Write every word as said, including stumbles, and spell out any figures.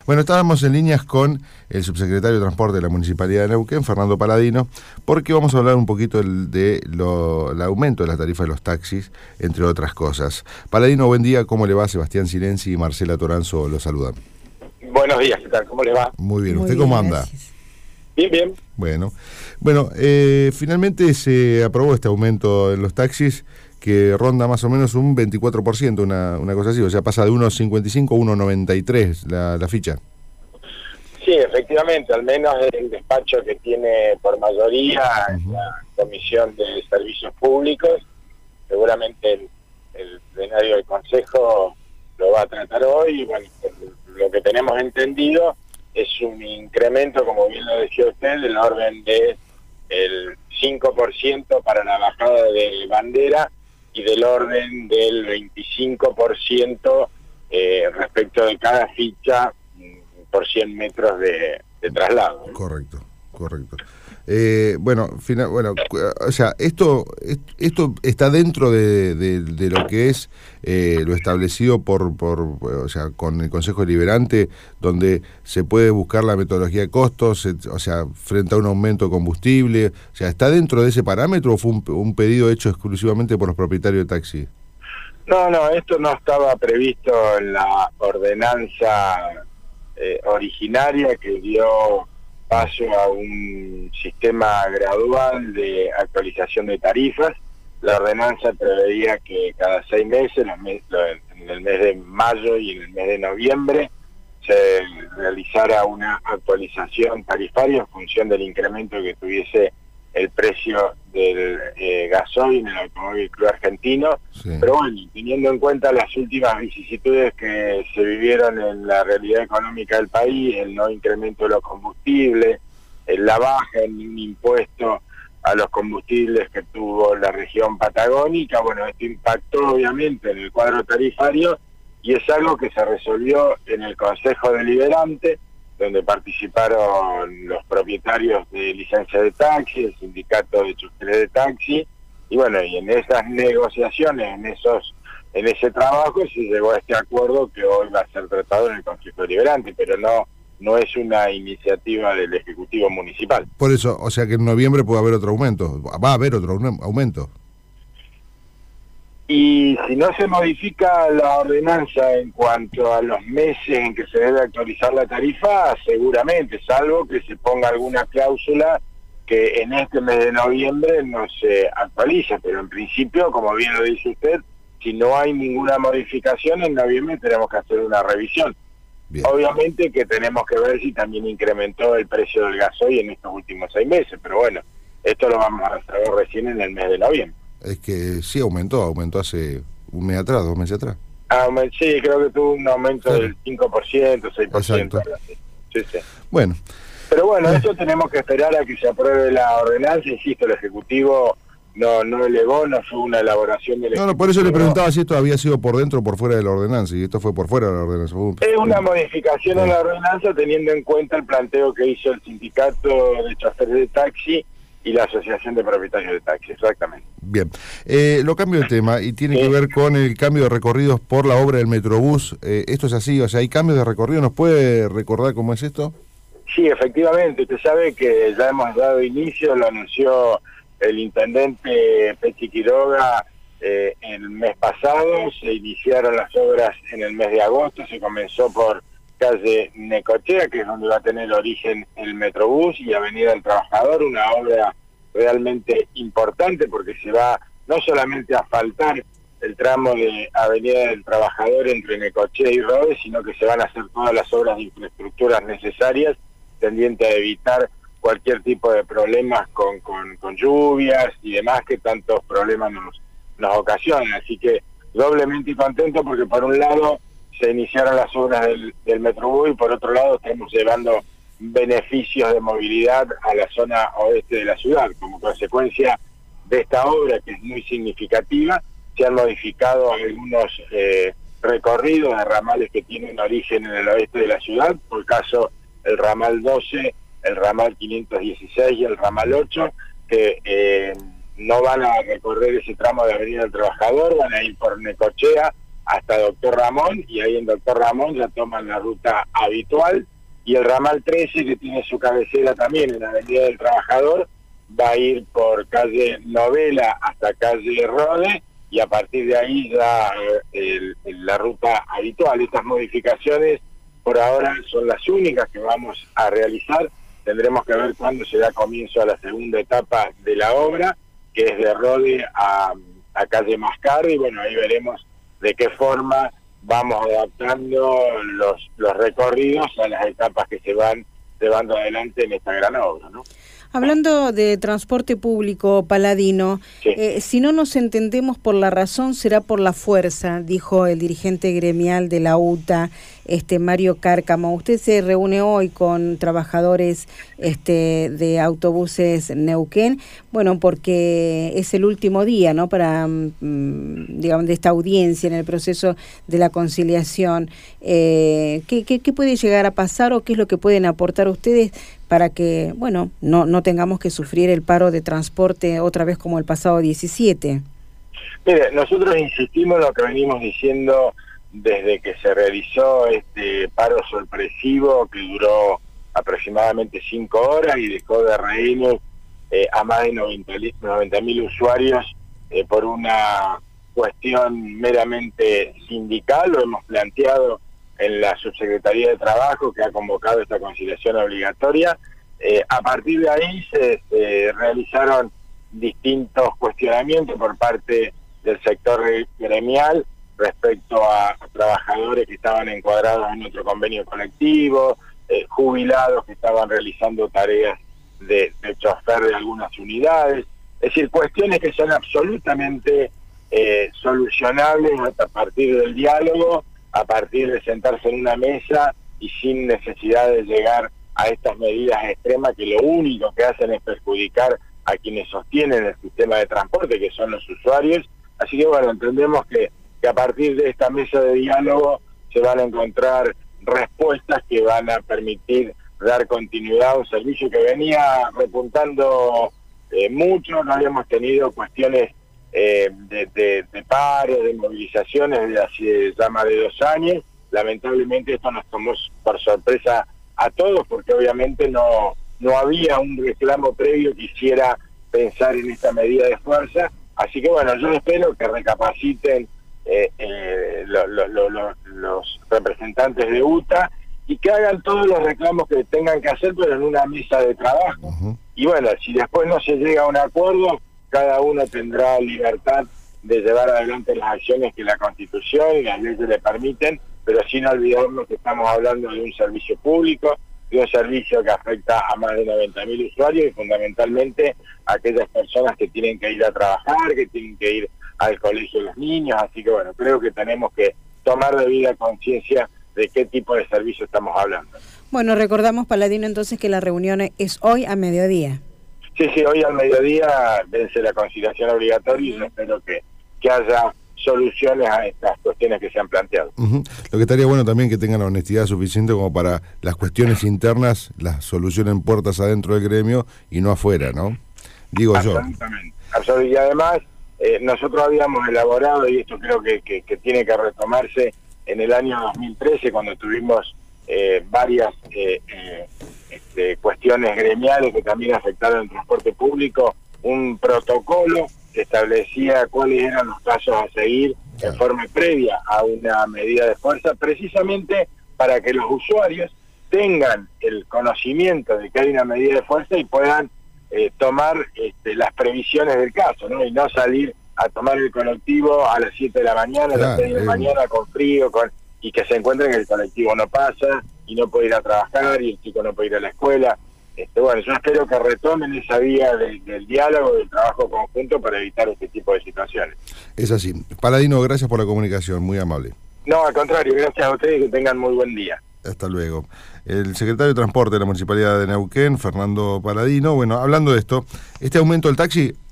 Bueno, estábamos en líneas con el subsecretario de Transporte de la Municipalidad de Neuquén, Fernando Paladino, porque vamos a hablar un poquito del de lo, el aumento de la tarifa de los taxis, entre otras cosas. Paladino, buen día, ¿cómo le va? Sebastián Silenzi y Marcela Toranzo lo saludan. Buenos días, ¿qué tal? ¿Cómo le va? Muy bien, Muy ¿usted bien, cómo anda? Gracias. Bien, bien. Bueno, bueno eh, finalmente se aprobó este aumento en los taxis que ronda más o menos un veinticuatro por ciento, una, una cosa así, o sea, pasa de uno cincuenta y cinco a uno noventa y tres la, la ficha. Sí, efectivamente, al menos el despacho que tiene por mayoría uh-huh. la Comisión de Servicios Públicos, seguramente el, el plenario del Consejo lo va a tratar hoy, y bueno, lo que tenemos entendido es un incremento, como bien lo decía usted, del orden de el cinco por ciento para la bajada de bandera y del orden del veinticinco por ciento eh, respecto de cada ficha por cien metros de, de traslado. Correcto, correcto. Eh, bueno, final, bueno, o sea, esto esto está dentro de, de, de lo que es eh, lo establecido por, por, o sea, con el Consejo Deliberante, donde se puede buscar la metodología de costos, o sea, frente a un aumento de combustible, o sea, ¿está dentro de ese parámetro o fue un, un pedido hecho exclusivamente por los propietarios de taxi? No, no, esto no estaba previsto en la ordenanza eh, originaria que dio paso a un sistema gradual de actualización de tarifas. La ordenanza preveía que cada seis meses, en el mes de mayo y en el mes de noviembre, se realizara una actualización tarifaria en función del incremento que tuviese el precio del eh, gasoil en el Automóvil Club Argentino. Sí. Pero bueno, teniendo en cuenta las últimas vicisitudes que se vivieron en la realidad económica del país, el no incremento de los combustibles, la baja en un impuesto a los combustibles que tuvo la región patagónica, bueno, esto impactó obviamente en el cuadro tarifario y es algo que se resolvió en el Consejo Deliberante, donde participaron los propietarios de licencia de taxi, el sindicato de choferes de taxi, y bueno, y en esas negociaciones, en esos, en ese trabajo se llegó a este acuerdo que hoy va a ser tratado en el Consejo Deliberante, pero no, no es una iniciativa del Ejecutivo Municipal. Por eso, o sea que en noviembre puede haber otro aumento, va a haber otro aumento. Y si no se modifica la ordenanza en cuanto a los meses en que se debe actualizar la tarifa, seguramente, salvo que se ponga alguna cláusula que en este mes de noviembre no se actualice, pero en principio, como bien lo dice usted, si no hay ninguna modificación, en noviembre tenemos que hacer una revisión. Bien. Obviamente que tenemos que ver si también incrementó el precio del gasoil en estos últimos seis meses, pero bueno, esto lo vamos a saber recién en el mes de noviembre. Es que sí aumentó, aumentó hace un mes atrás, dos meses atrás. Ah, sí, creo que tuvo un aumento claro. del cinco por ciento, seis por ciento. Sí, sí. Bueno. Pero bueno, eso tenemos que esperar a que se apruebe la ordenanza. Insisto, el Ejecutivo no no elevó, no fue una elaboración del No, no, por eso le preguntaba si esto había sido por dentro o por fuera de la ordenanza, y esto fue por fuera de la ordenanza. Es una modificación sí. en la ordenanza teniendo en cuenta el planteo que hizo el sindicato de choferes de taxi y la Asociación de Propietarios de Taxi, exactamente. Bien, eh, lo cambio de tema y tiene sí. que ver con el cambio de recorridos por la obra del Metrobús. Eh, ¿Esto es así? O sea, ¿hay cambios de recorrido? ¿Nos puede recordar cómo es esto? Sí, efectivamente. Usted sabe que ya hemos dado inicio, lo anunció el intendente Pechi Quiroga eh, el mes pasado, se iniciaron las obras en el mes de agosto, se comenzó por calle Necochea, que es donde va a tener origen el Metrobús, y Avenida del Trabajador, una obra realmente importante porque se va no solamente a asfaltar el tramo de Avenida del Trabajador entre Necochea y Rodes, sino que se van a hacer todas las obras de infraestructuras necesarias, tendiente a evitar cualquier tipo de problemas con, con, con lluvias y demás que tantos problemas nos, nos ocasionan. Así que doblemente contento porque por un lado se iniciaron las obras del, del Metrobús y por otro lado estamos llevando beneficios de movilidad a la zona oeste de la ciudad. Como consecuencia de esta obra, que es muy significativa, se han modificado algunos eh, recorridos de ramales que tienen origen en el oeste de la ciudad, por caso el ramal doce, el ramal quinientos dieciséis y el ramal ocho, que eh, no van a recorrer ese tramo de Avenida del Trabajador, van a ir por Necochea hasta Doctor Ramón, y ahí en Doctor Ramón ya toman la ruta habitual, y el ramal trece, que tiene su cabecera también en la Avenida del Trabajador, va a ir por calle Novela hasta calle Rode, y a partir de ahí ya eh, el, el, la ruta habitual. Estas modificaciones por ahora son las únicas que vamos a realizar. Tendremos que ver cuándo se da comienzo a la segunda etapa de la obra, que es de Rode a, a calle Mascardi, y bueno, ahí veremos de qué forma vamos adaptando los, los recorridos a las etapas que se van llevando adelante en esta gran obra, ¿no? Hablando de transporte público, Paladino, sí. eh, si no nos entendemos por la razón, será por la fuerza, dijo el dirigente gremial de la U T A, este Mario Cárcamo. Usted se reúne hoy con trabajadores este, de autobuses Neuquén, bueno, porque es el último día, ¿no?, para, mmm, digamos, de esta audiencia en el proceso de la conciliación. Eh, ¿qué, qué, ¿Qué puede llegar a pasar o qué es lo que pueden aportar ustedes para que, bueno, no, no tengamos que sufrir el paro de transporte otra vez como el pasado diecisiete? Mire, nosotros insistimos en lo que venimos diciendo desde que se realizó este paro sorpresivo que duró aproximadamente cinco horas y dejó de rehenes eh, a más de noventa mil usuarios eh, por una cuestión meramente sindical. Lo hemos planteado en la Subsecretaría de Trabajo, que ha convocado esta conciliación obligatoria. Eh, a partir de ahí se, se realizaron distintos cuestionamientos por parte del sector gremial respecto a, a trabajadores que estaban encuadrados en otro convenio colectivo, eh, jubilados que estaban realizando tareas de, de chofer de algunas unidades. Es decir, cuestiones que son absolutamente eh, solucionables a partir del diálogo, a partir de sentarse en una mesa y sin necesidad de llegar a estas medidas extremas que lo único que hacen es perjudicar a quienes sostienen el sistema de transporte, que son los usuarios. Así que bueno, entendemos que, que a partir de esta mesa de diálogo se van a encontrar respuestas que van a permitir dar continuidad a un servicio que venía repuntando eh, mucho. No habíamos tenido cuestiones Eh, de, de, de paros, de movilizaciones desde hace ya más de dos años. Lamentablemente esto nos tomó por sorpresa a todos, porque obviamente no, no había un reclamo previo que hiciera pensar en esta medida de fuerza. Así que bueno, yo espero que recapaciten eh, eh, lo, lo, lo, lo, los representantes de U T A y que hagan todos los reclamos que tengan que hacer, pero en una mesa de trabajo. Uh-huh. Y bueno, si después no se llega a un acuerdo, cada uno tendrá libertad de llevar adelante las acciones que la Constitución y las leyes le permiten, pero sin olvidarnos que estamos hablando de un servicio público, de un servicio que afecta a más de noventa mil usuarios y fundamentalmente a aquellas personas que tienen que ir a trabajar, que tienen que ir al colegio de los niños. Así que bueno, creo que tenemos que tomar debida conciencia de qué tipo de servicio estamos hablando. Bueno, recordamos, Paladino, entonces que la reunión es hoy a mediodía. Sí, sí, hoy al mediodía vence la conciliación obligatoria y yo espero que, que haya soluciones a estas cuestiones que se han planteado. Uh-huh. Lo que estaría bueno también que tengan la honestidad suficiente como para las cuestiones internas, las solucionen puertas adentro del gremio y no afuera, ¿no? Digo absolutamente, yo. Absolutamente. Y además, eh, nosotros habíamos elaborado, y esto creo que, que, que tiene que retomarse, en el año dos mil trece, cuando tuvimos eh, varias eh, eh, este, cuestiones gremiales que también afectaron el transporte público, un protocolo que establecía cuáles eran los pasos a seguir en forma previa a una medida de fuerza, precisamente para que los usuarios tengan el conocimiento de que hay una medida de fuerza y puedan eh, tomar este, las previsiones del caso, ¿no? Y no salir a tomar el colectivo a las siete de la mañana, claro, a las seis de la mañana con frío, con y que se encuentren que el colectivo no pasa y no puede ir a trabajar y el chico no puede ir a la escuela. Este, bueno, yo espero que retomen esa vía de, del diálogo, del trabajo conjunto para evitar este tipo de situaciones. Es así. Paladino, gracias por la comunicación, muy amable. No, al contrario, gracias a ustedes y que tengan muy buen día. Hasta luego. El secretario de Transporte de la Municipalidad de Neuquén, Fernando Paladino, bueno, hablando de esto, este aumento del taxi